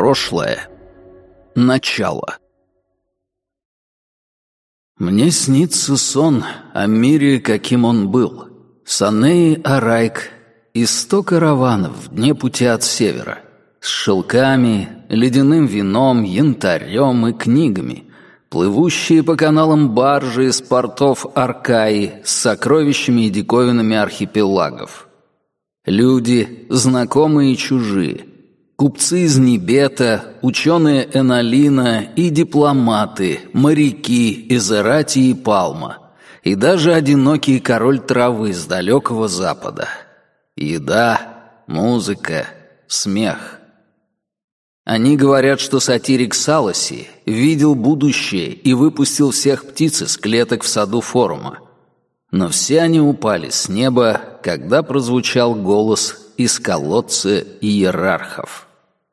Прошлое. Начало. Мне снится сон о мире, каким он был. Санеи Арайк и 100 караванов в дне пути от севера. С шелками, ледяным вином, янтарем и книгами, плывущие по каналам баржи из портов Аркаи с сокровищами и диковинами архипелагов. Люди, знакомые и чужие, купцы из Нибета, ученые Энолина и дипломаты, моряки из Эратии и Палма, и даже одинокий король травы с далекого запада. Еда, музыка, смех. Они говорят, что сатирик Саласи видел будущее и выпустил всех птиц из клеток в саду форума. Но все они упали с неба, когда прозвучал голос из колодца иерархов.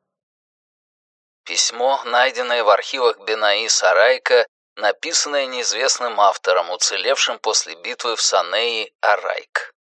Письмо, найденное в архивах Бенаис Арайка, написанное неизвестным автором, уцелевшим после битвы в Санеи Арайк.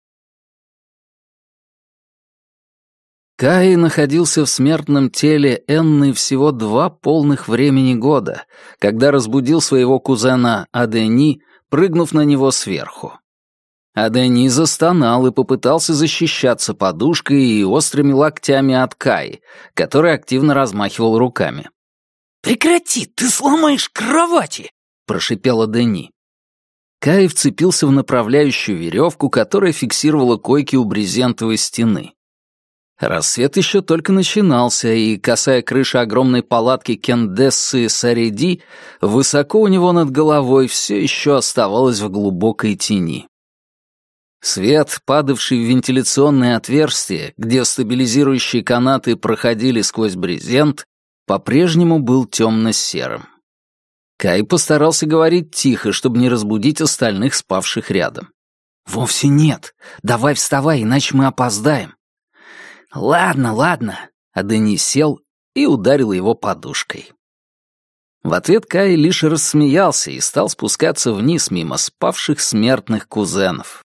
Кай находился в смертном теле Энны всего 2 полных времени года, когда разбудил своего кузена Адени, прыгнув на него сверху. Адени застонал и попытался защищаться подушкой и острыми локтями от Каи, который активно размахивал руками. «Прекрати, ты сломаешь кровати!» — прошипел Адени. Кай вцепился в направляющую веревку, которая фиксировала койки у брезентовой стены. Рассвет еще только начинался, и, касая крыши огромной палатки Кендессы Сареди, высоко у него над головой все еще оставалось в глубокой тени. Свет, падавший в вентиляционное отверстие, где стабилизирующие канаты проходили сквозь брезент, по-прежнему был темно-серым. Кай постарался говорить тихо, чтобы не разбудить остальных, спавших рядом. «Вовсе нет. Давай вставай, иначе мы опоздаем». «Ладно, ладно», — Адени сел и ударил его подушкой. В ответ Кай лишь рассмеялся и стал спускаться вниз мимо спавших смертных кузенов.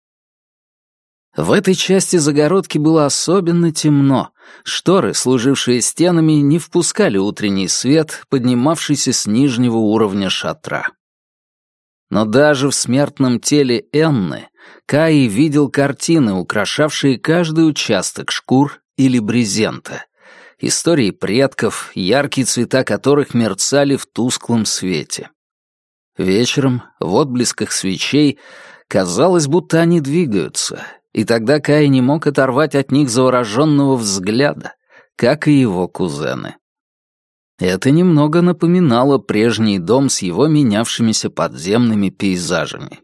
В этой части загородки было особенно темно. Шторы, служившие стенами, не впускали утренний свет, поднимавшийся с нижнего уровня шатра. Но даже в смертном теле Энны Кай видел картины, украшавшие каждый участок шкур или брезента. Истории предков, яркие цвета которых мерцали в тусклом свете. Вечером, в отблесках свечей, казалось, будто они двигаются, и тогда Кай не мог оторвать от них завороженного взгляда, как и его кузены. Это немного напоминало прежний дом с его менявшимися подземными пейзажами.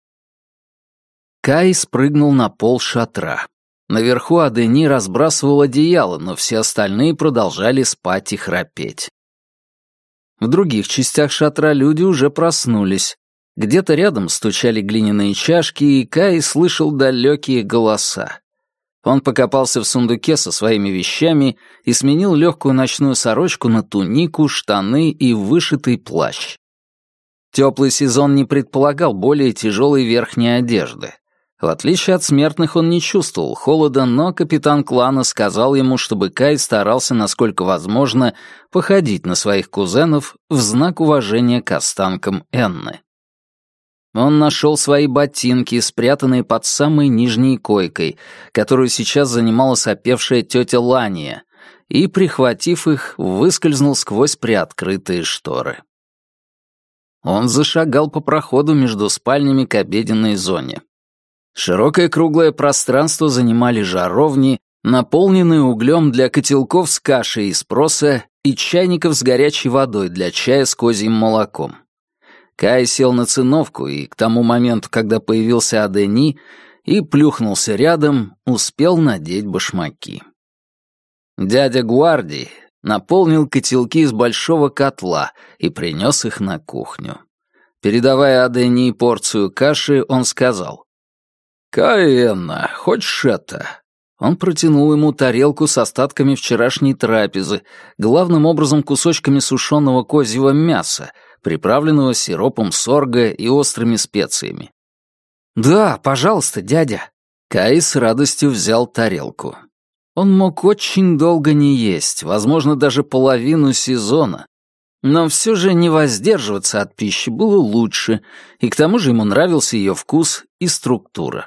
Кай спрыгнул на пол шатра. Наверху Адени разбрасывал одеяло, но все остальные продолжали спать и храпеть. В других частях шатра люди уже проснулись. Где-то рядом стучали глиняные чашки, и Кай слышал далекие голоса. Он покопался в сундуке со своими вещами и сменил легкую ночную сорочку на тунику, штаны и вышитый плащ. Теплый сезон не предполагал более тяжелой верхней одежды. В отличие от смертных, он не чувствовал холода, но капитан клана сказал ему, чтобы Кай старался, насколько возможно, походить на своих кузенов в знак уважения к останкам Энны. Он нашел свои ботинки, спрятанные под самой нижней койкой, которую сейчас занимала сопевшая тетя Лания, и, прихватив их, выскользнул сквозь приоткрытые шторы. Он зашагал по проходу между спальнями к обеденной зоне. Широкое круглое пространство занимали жаровни, наполненные углем для котелков с кашей из проса и чайников с горячей водой для чая с козьим молоком. Кай сел на циновку и к тому моменту, когда появился Адени и плюхнулся рядом, успел надеть башмаки. Дядя Гуарди наполнил котелки из большого котла и принес их на кухню. Передавая Адени порцию каши, он сказал: «Каэнна, хочешь это?» Он протянул ему тарелку с остатками вчерашней трапезы, главным образом кусочками сушеного козьего мяса, приправленного сиропом сорга и острыми специями. «Да, пожалуйста, дядя». Кай с радостью взял тарелку. Он мог очень долго не есть, возможно, даже половину сезона. Но все же не воздерживаться от пищи было лучше, и к тому же ему нравился ее вкус и структура.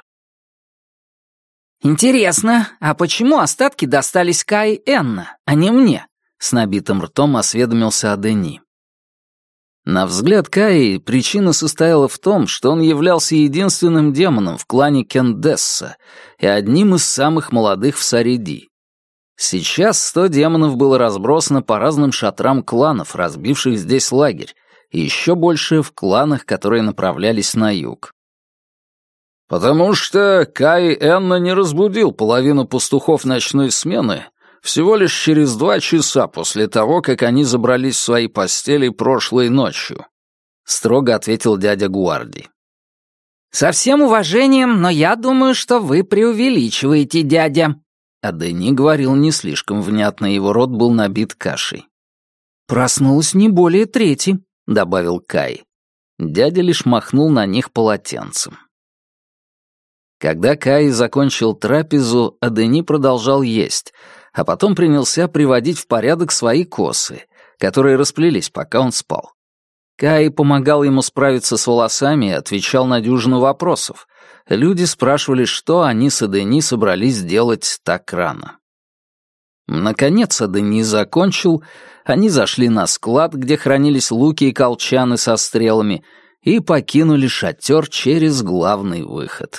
«Интересно, а почему остатки достались Кае и Энна, а не мне?» — с набитым ртом осведомился Адени. На взгляд Каи причина состояла в том, что он являлся единственным демоном в клане Кендесса и одним из самых молодых в Сареди. Сейчас 100 демонов было разбросано по разным шатрам кланов, разбивших здесь лагерь, и еще больше в кланах, которые направлялись на юг. «Потому что Кай Энна не разбудил половину пастухов ночной смены всего лишь через 2 часа после того, как они забрались в свои постели прошлой ночью», — строго ответил дядя Гуарди. «Со всем уважением, но я думаю, что вы преувеличиваете, дядя». А Дени говорил не слишком внятно, его рот был набит кашей. «Проснулась не более 3», — добавил Кай. Дядя лишь махнул на них полотенцем. Когда Кай закончил трапезу, Адени продолжал есть, а потом принялся приводить в порядок свои косы, которые расплелись, пока он спал. Кай помогал ему справиться с волосами и отвечал на дюжину вопросов. Люди спрашивали, что они с Адени собрались сделать так рано. Наконец Адени закончил, они зашли на склад, где хранились луки и колчаны со стрелами, и покинули шатер через главный выход.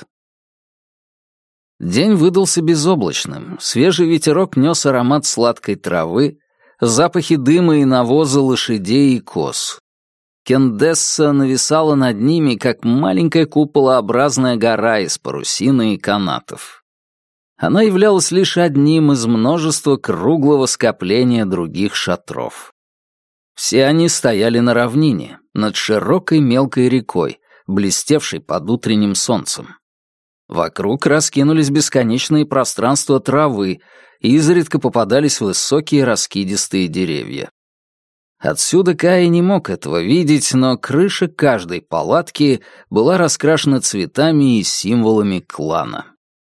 День выдался безоблачным, свежий ветерок нес аромат сладкой травы, запахи дыма и навоза лошадей и коз. Кендесса нависала над ними, как маленькая куполообразная гора из парусины и канатов. Она являлась лишь одним из множества круглого скопления других шатров. Все они стояли на равнине, над широкой мелкой рекой, блестевшей под утренним солнцем. Вокруг раскинулись бесконечные пространства травы, и изредка попадались высокие раскидистые деревья. Отсюда Кай не мог этого видеть, но крыша каждой палатки была раскрашена цветами и символами клана.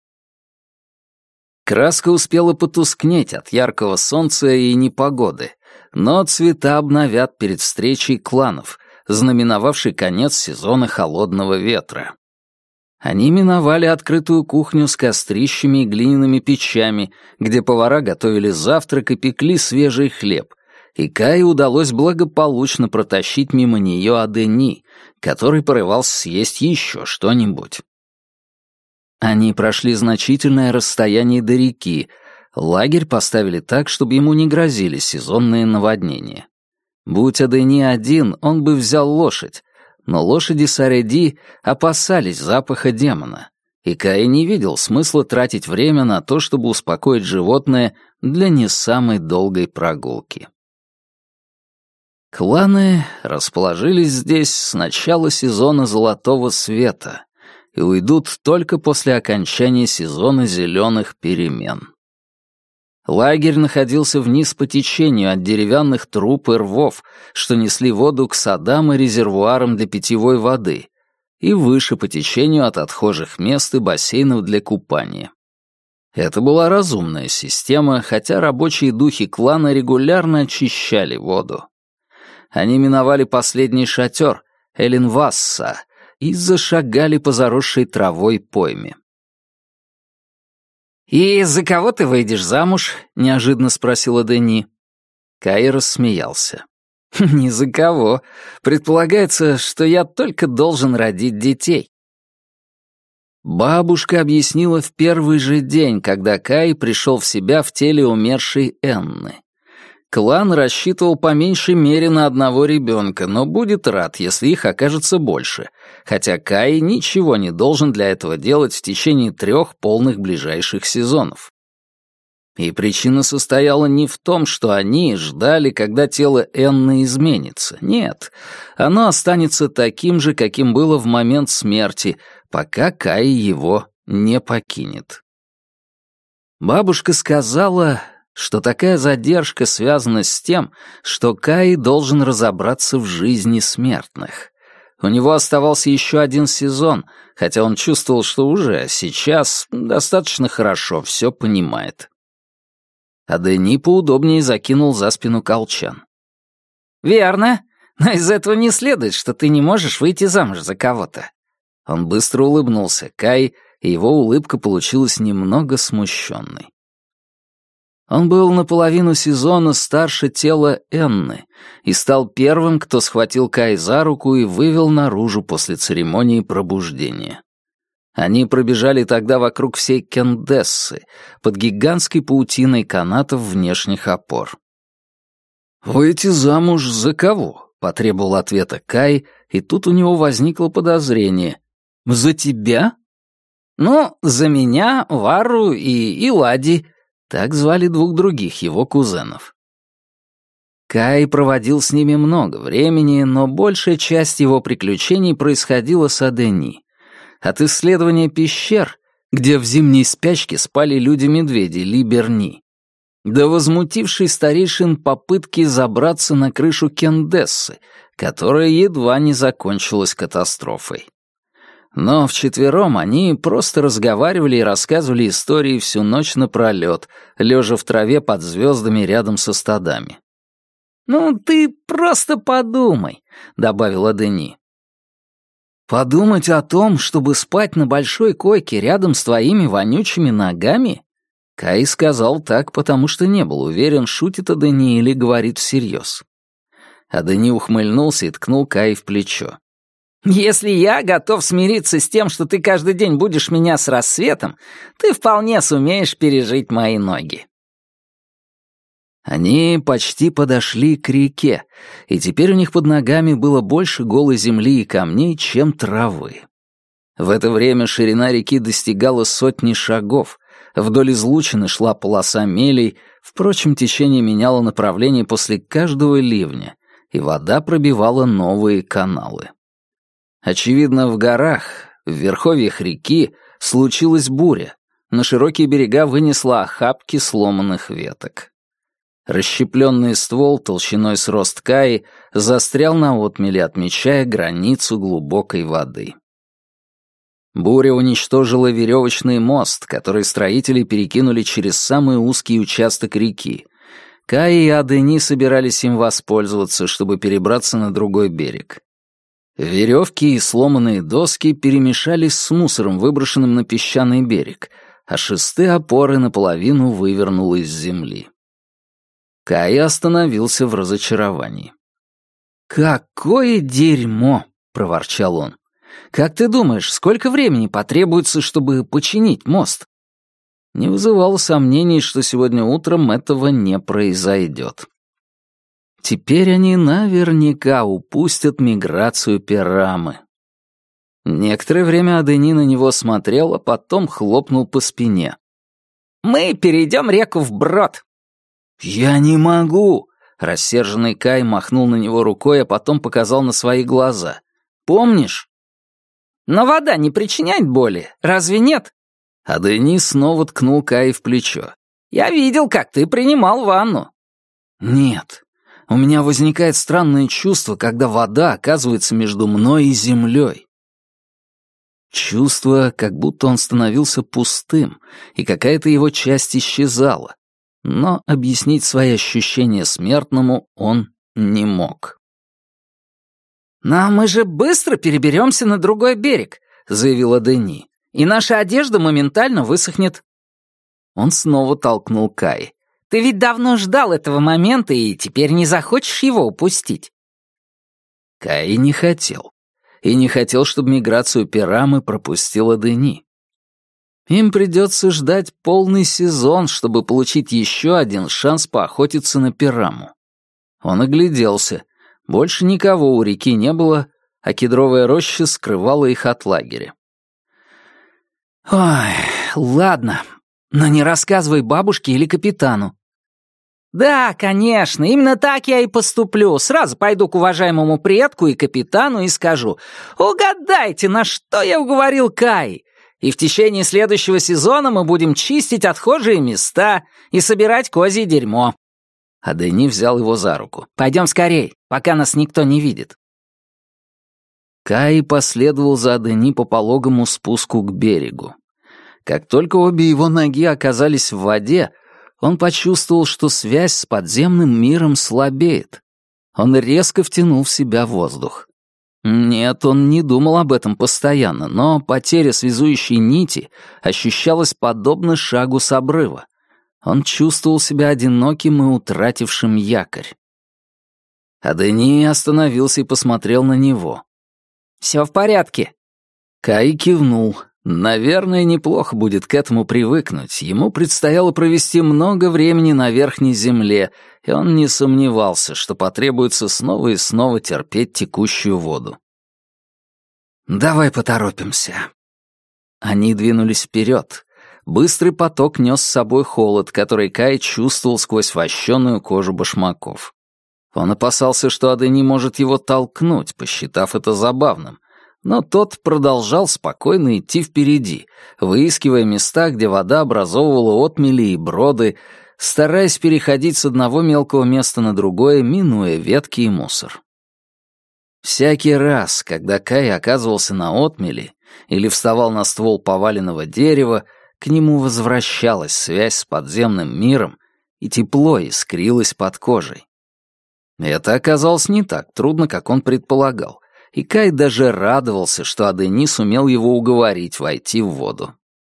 Краска успела потускнеть от яркого солнца и непогоды, но цвета обновят перед встречей кланов, знаменовавшей конец сезона холодного ветра. Они миновали открытую кухню с кострищами и глиняными печами, где повара готовили завтрак и пекли свежий хлеб, и Кае удалось благополучно протащить мимо нее Адени, который порывался съесть еще что-нибудь. Они прошли значительное расстояние до реки, лагерь поставили так, чтобы ему не грозили сезонные наводнения. Будь Адени один, он бы взял лошадь, но лошади Сареди опасались запаха демона, и Кай не видел смысла тратить время на то, чтобы успокоить животное для не самой долгой прогулки. Кланы расположились здесь с начала сезона Золотого Света и уйдут только после окончания сезона Зеленых Перемен. Лагерь находился вниз по течению от деревянных труб и рвов, что несли воду к садам и резервуарам для питьевой воды, и выше по течению от отхожих мест и бассейнов для купания. Это была разумная система, хотя рабочие духи клана регулярно очищали воду. Они миновали последний шатер, Элинвасса, и зашагали по заросшей травой пойме. «И за кого ты выйдешь замуж?» — неожиданно спросила Дени. Кай рассмеялся. «Ни за кого. Предполагается, что я только должен родить детей». Бабушка объяснила в первый же день, когда Кай пришел в себя в теле умершей Энны. Клан рассчитывал по меньшей мере на одного ребенка, но будет рад, если их окажется больше, хотя Кай ничего не должен для этого делать в течение 3 полных ближайших сезонов. И причина состояла не в том, что они ждали, когда тело Энны изменится. Нет, оно останется таким же, каким было в момент смерти, пока Кай его не покинет. Бабушка сказала, что такая задержка связана с тем, что Кай должен разобраться в жизни смертных. У него оставался еще 1 сезон, хотя он чувствовал, что уже сейчас достаточно хорошо все понимает. Адени поудобнее закинул за спину колчан. «Верно, но из этого не следует, что ты не можешь выйти замуж за кого-то». Он быстро улыбнулся Кай, и его улыбка получилась немного смущенной. Он был наполовину сезона старше тела Энны и стал первым, кто схватил Кай за руку и вывел наружу после церемонии пробуждения. Они пробежали тогда вокруг всей Кендессы, под гигантской паутиной канатов внешних опор. «Выйти замуж за кого?» — потребовал ответа Кай, и тут у него возникло подозрение. «За тебя?» «Ну, за меня, Вару и Илади». Так звали двух других его кузенов. Кай проводил с ними много времени, но большая часть его приключений происходила с Адени. От исследования пещер, где в зимней спячке спали люди-медведи Либерни, до возмутившей старейшин попытки забраться на крышу Кендессы, которая едва не закончилась катастрофой. Но вчетвером они просто разговаривали и рассказывали истории всю ночь напролёт, лежа в траве под звездами рядом со стадами. «Ну, ты просто подумай», — добавила Адени. «Подумать о том, чтобы спать на большой койке рядом с твоими вонючими ногами?» Кай сказал так, потому что не был уверен, шутит Адени или говорит всерьез. Адени ухмыльнулся и ткнул Кай в плечо. «Если я готов смириться с тем, что ты каждый день будешь меня с рассветом, ты вполне сумеешь пережить мои ноги». Они почти подошли к реке, и теперь у них под ногами было больше голой земли и камней, чем травы. В это время ширина реки достигала 100 шагов, вдоль излучины шла полоса мелей, впрочем, течение меняло направление после каждого ливня, и вода пробивала новые каналы. Очевидно, в горах, в верховьях реки, случилась буря. На широкие берега вынесла охапки сломанных веток. Расщепленный ствол толщиной с рост Каи застрял на отмеле, отмечая границу глубокой воды. Буря уничтожила веревочный мост, который строители перекинули через самый узкий участок реки. Кай и Адени собирались им воспользоваться, чтобы перебраться на другой берег. Веревки и сломанные доски перемешались с мусором, выброшенным на песчаный берег, а шесты опоры наполовину вывернуло из земли. Кай остановился в разочаровании. «Какое дерьмо!» — проворчал он. «Как ты думаешь, сколько времени потребуется, чтобы починить мост?» Не вызывало сомнений, что сегодня утром этого не произойдет. Теперь они наверняка упустят миграцию Перамы. Некоторое время Адени на него смотрел, а потом хлопнул по спине. «Мы перейдем реку вброд». «Я не могу!» — рассерженный Кай махнул на него рукой, а потом показал на свои глаза. «Помнишь?» «Но вода не причиняет боли, разве нет?» Адени снова ткнул Кай в плечо. «Я видел, как ты принимал ванну». «Нет. У меня возникает странное чувство, когда вода оказывается между мной и землей. Чувство, как будто он становился пустым, и какая-то его часть исчезала. Но объяснить свои ощущения смертному он не мог. «Но мы же быстро переберемся на другой берег», — заявила Дени, «и наша одежда моментально высохнет». Он снова толкнул Кай. «Ты ведь давно ждал этого момента и теперь не захочешь его упустить». Кай не хотел. И не хотел, чтобы миграцию Перамы пропустила Дени. Им придется ждать полный сезон, чтобы получить еще один шанс поохотиться на Пераму. Он огляделся. Больше никого у реки не было, а кедровая роща скрывала их от лагеря. «Ой, ладно, но не рассказывай бабушке или капитану». «Да, конечно, именно так я и поступлю. Сразу пойду к уважаемому предку и капитану и скажу: угадайте, на что я уговорил Кай. И в течение следующего сезона мы будем чистить отхожие места и собирать козье дерьмо». А Дени взял его за руку. «Пойдем скорей, пока нас никто не видит». Кай последовал за Дени по пологому спуску к берегу. Как только обе его ноги оказались в воде, он почувствовал, что связь с подземным миром слабеет. Он резко втянул в себя воздух. Нет, он не думал об этом постоянно, но потеря связующей нити ощущалась подобно шагу с обрыва. Он чувствовал себя одиноким и утратившим якорь. Адени остановился и посмотрел на него. «Все в порядке». Кай кивнул. Наверное, неплохо будет к этому привыкнуть. Ему предстояло провести много времени на Верхней Земле, и он не сомневался, что потребуется снова и снова терпеть текущую воду. «Давай поторопимся». Они двинулись вперед. Быстрый поток нес с собой холод, который Кай чувствовал сквозь вощеную кожу башмаков. Он опасался, что Адени может его толкнуть, посчитав это забавным, но тот продолжал спокойно идти впереди, выискивая места, где вода образовывала отмели и броды, стараясь переходить с одного мелкого места на другое, минуя ветки и мусор. Всякий раз, когда Кай оказывался на отмели или вставал на ствол поваленного дерева, к нему возвращалась связь с подземным миром, и тепло искрилось под кожей. Это оказалось не так трудно, как он предполагал, и Кай даже радовался, что Адени сумел его уговорить войти в воду.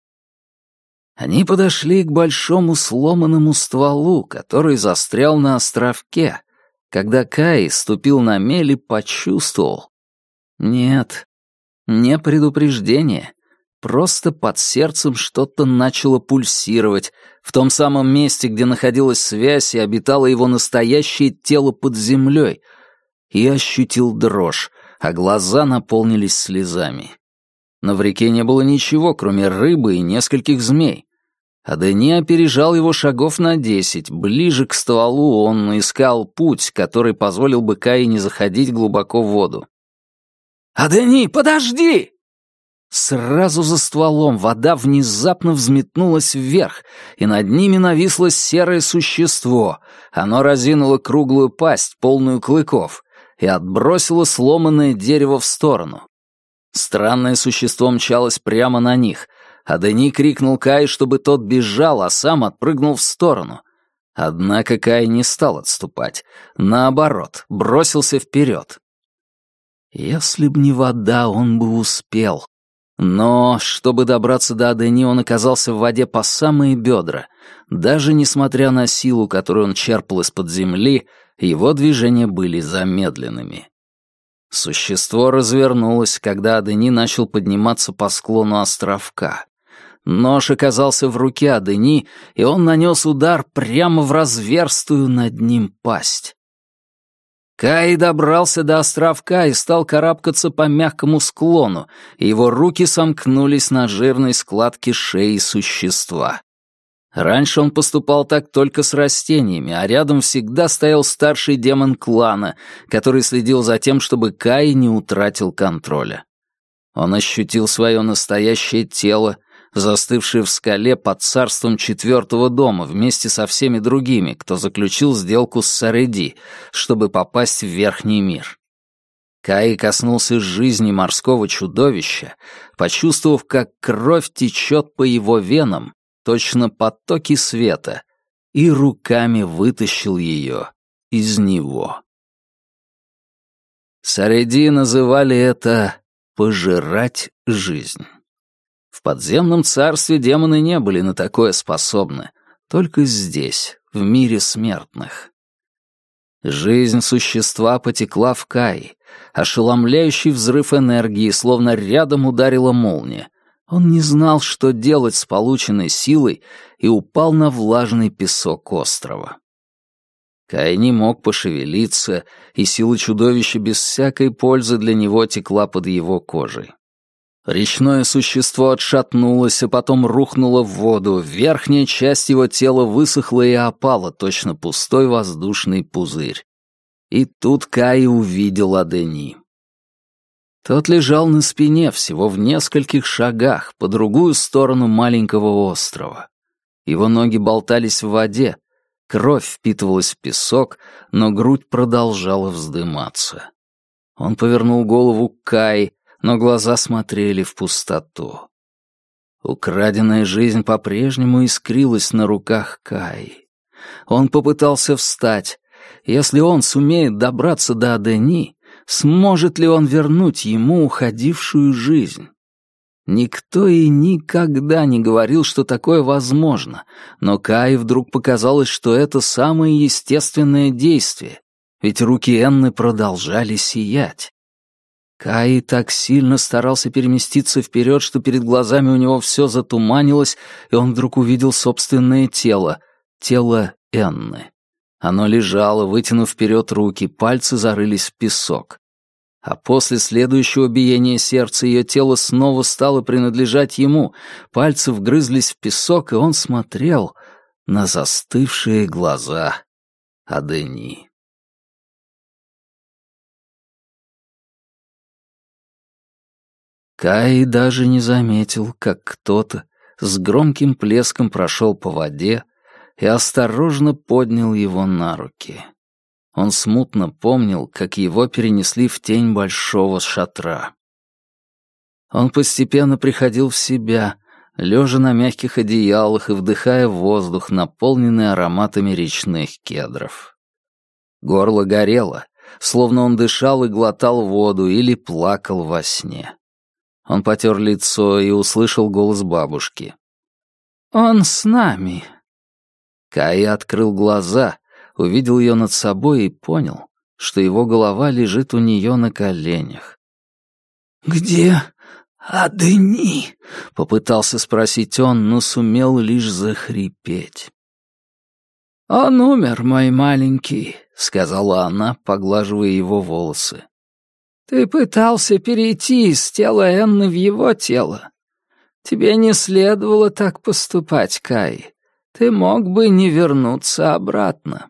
Они подошли к большому сломанному стволу, который застрял на островке. Когда Кай ступил на мель и почувствовал... Нет, не предупреждение. Просто под сердцем что-то начало пульсировать, в том самом месте, где находилась связь и обитало его настоящее тело под землей, и ощутил дрожь, а глаза наполнились слезами. Но в реке не было ничего, кроме рыбы и нескольких змей. Адени опережал его шагов на 10. Ближе к стволу он искал путь, который позволил бы Кае не заходить глубоко в воду. «Адени, подожди!» Сразу за стволом вода внезапно взметнулась вверх, и над ними нависло серое существо. Оно разинуло круглую пасть, полную клыков, и отбросило сломанное дерево в сторону. Странное существо мчалось прямо на них. Адени крикнул Кай, чтобы тот бежал, а сам отпрыгнул в сторону. Однако Кай не стал отступать. Наоборот, бросился вперед. Если б не вода, он бы успел. Но, чтобы добраться до Адени, он оказался в воде по самые бедра. Даже несмотря на силу, которую он черпал из-под земли, его движения были замедленными. Существо развернулось, когда Адени начал подниматься по склону островка. Нож оказался в руке Адени, и он нанес удар прямо в разверстую над ним пасть. Кай добрался до островка и стал карабкаться по мягкому склону, и его руки сомкнулись на жирной складке шеи существа. Раньше он поступал так только с растениями, а рядом всегда стоял старший демон клана, который следил за тем, чтобы Кай не утратил контроля. Он ощутил свое настоящее тело, застывшее в скале под царством 4-го дома вместе со всеми другими, кто заключил сделку с Сареди, чтобы попасть в Верхний мир. Кай коснулся жизни морского чудовища, почувствовав, как кровь течет по его венам, точно потоки света, и руками вытащил ее из него. Сареди называли это «пожирать жизнь». В подземном царстве демоны не были на такое способны, только здесь, в мире смертных. Жизнь существа потекла в Кай, ошеломляющий взрыв энергии, словно рядом ударила молния. Он не знал, что делать с полученной силой, и упал на влажный песок острова. Кай не мог пошевелиться, и сила чудовища без всякой пользы для него текла под его кожей. Речное существо отшатнулось, а потом рухнуло в воду. Верхняя часть его тела высохла и опала, точно пустой воздушный пузырь. И тут Кай увидел Адени. Тот лежал на спине всего в нескольких шагах по другую сторону маленького острова. Его ноги болтались в воде, кровь впитывалась в песок, но грудь продолжала вздыматься. Он повернул голову к Кай, но глаза смотрели в пустоту. Украденная жизнь по-прежнему искрилась на руках Каи. Он попытался встать. Если он сумеет добраться до Адени, сможет ли он вернуть ему уходившую жизнь? Никто и никогда не говорил, что такое возможно, но Каи вдруг показалось, что это самое естественное действие, ведь руки Энны продолжали сиять. Каи так сильно старался переместиться вперед, что перед глазами у него все затуманилось, и он вдруг увидел собственное тело Энны. Оно лежало, вытянув вперед руки, пальцы зарылись в песок. А после следующего биения сердца ее тело снова стало принадлежать ему, пальцы вгрызлись в песок, и он смотрел на застывшие глаза Адени. Каи даже не заметил, как кто-то с громким плеском прошел по воде и осторожно поднял его на руки. Он смутно помнил, как его перенесли в тень большого шатра. Он постепенно приходил в себя, лежа на мягких одеялах и вдыхая воздух, наполненный ароматами речных кедров. Горло горело, словно он дышал и глотал воду или плакал во сне. Он потер лицо и услышал голос бабушки. «Он с нами». Каи открыл глаза, увидел ее над собой и понял, что его голова лежит у нее на коленях. «Где Адени?» — попытался спросить он, но сумел лишь захрипеть. «Он умер, мой маленький», — сказала она, поглаживая его волосы. «Ты пытался перейти из тела Энны в его тело. Тебе не следовало так поступать, Кай. Ты мог бы не вернуться обратно».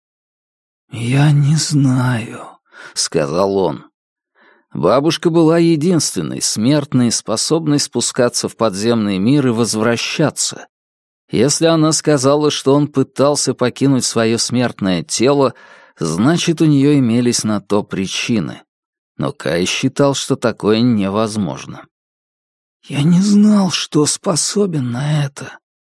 «Я не знаю», — сказал он. Бабушка была единственной смертной, способной спускаться в подземный мир и возвращаться. Если она сказала, что он пытался покинуть свое смертное тело, значит, у нее имелись на то причины. Но Кай считал, что такое невозможно. «Я не знал, что способен на это».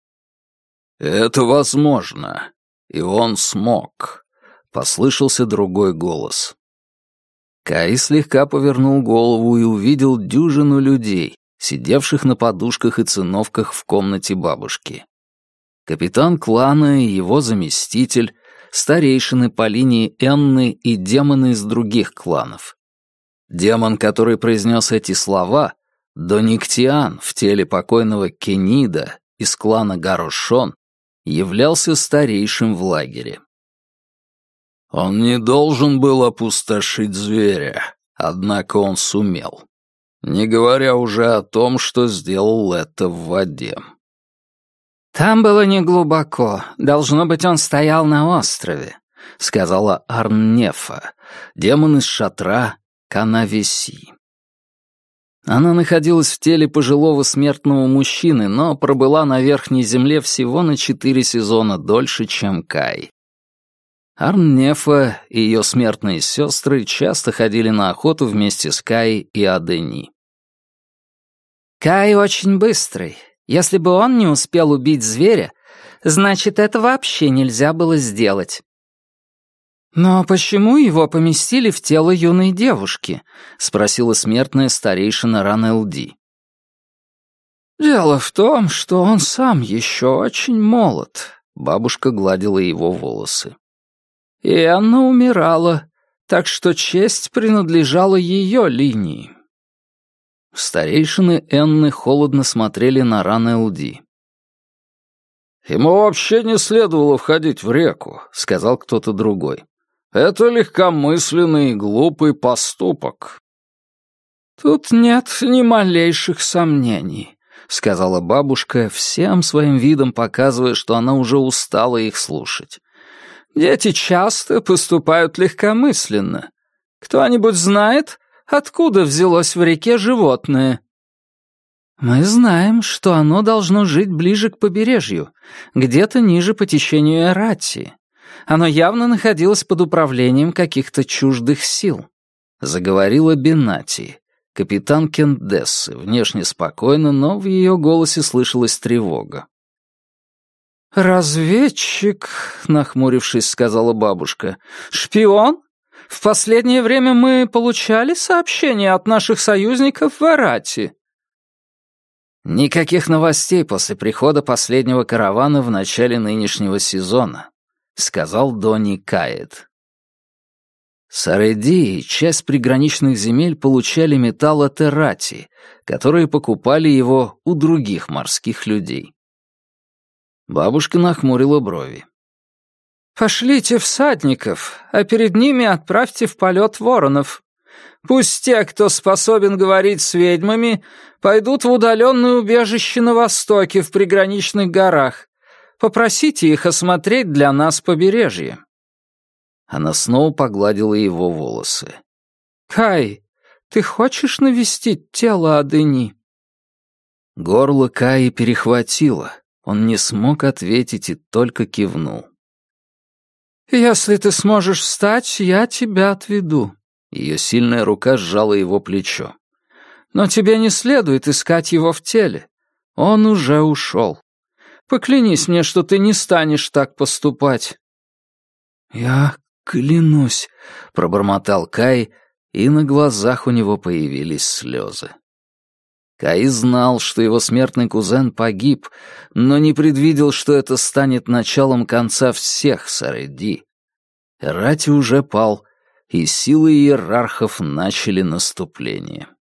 «Это возможно, и он смог», — послышался другой голос. Кай слегка повернул голову и увидел дюжину людей, сидевших на подушках и циновках в комнате бабушки. Капитан клана и его заместитель, старейшины по линии Энны и демоны из других кланов. Демон, который произнес эти слова, Дониктиан в теле покойного Кенида из клана Гарушон, являлся старейшим в лагере. Он не должен был опустошить зверя, однако он сумел, не говоря уже о том, что сделал это в воде. «Там было неглубоко. Должно быть, он стоял на острове», — сказала Арннефа, демон из шатра Канавеси. Она находилась в теле пожилого смертного мужчины, но пробыла на Верхней Земле всего на 4 сезона дольше, чем Кай. Арннефа и ее смертные сестры часто ходили на охоту вместе с Кай и Адени. «Кай очень быстрый. Если бы он не успел убить зверя, значит, это вообще нельзя было сделать». «Но почему его поместили в тело юной девушки?» — спросила смертная старейшина Ранэлди. «Дело в том, что он сам еще очень молод», — бабушка гладила его волосы. «И Анна умирала, так что честь принадлежала ее линии». Старейшины Энны холодно смотрели на Ранэлди. «Ему вообще не следовало входить в реку», — сказал кто-то другой. «Это легкомысленный и глупый поступок». «Тут нет ни малейших сомнений», — сказала бабушка, всем своим видом показывая, что она уже устала их слушать. «Дети часто поступают легкомысленно. Кто-нибудь знает, откуда взялось в реке животное?» «Мы знаем, что оно должно жить ближе к побережью, где-то ниже по течению Эрати. Оно явно находилось под управлением каких-то чуждых сил», — заговорила Бенати, капитан Кендессы, внешне спокойно, но в ее голосе слышалась тревога. «Разведчик», — нахмурившись, сказала бабушка. «Шпион? В последнее время мы получали сообщения от наших союзников в Арати». «Никаких новостей после прихода последнего каравана в начале нынешнего сезона», — сказал Донни Каэд. Сарэди и часть приграничных земель получали металл от Эрати, которые покупали его у других морских людей. Бабушка нахмурила брови. «Пошлите всадников, а перед ними отправьте в полет воронов. Пусть те, кто способен говорить с ведьмами, пойдут в удаленное убежище на востоке, в приграничных горах. Попросите их осмотреть для нас побережье». Она снова погладила его волосы. «Кай, ты хочешь навестить тело Адени?» Горло Каи перехватило. Он не смог ответить и только кивнул. «Если ты сможешь встать, я тебя отведу». Ее сильная рука сжала его плечо. «Но тебе не следует искать его в теле. Он уже ушел. Поклянись мне, что ты не станешь так поступать». «Я клянусь», — пробормотал Кай, и на глазах у него появились слезы. Кай знал, что его смертный кузен погиб, но не предвидел, что это станет началом конца всех Сарэди. Эрати уже пал, и силы иерархов начали наступление.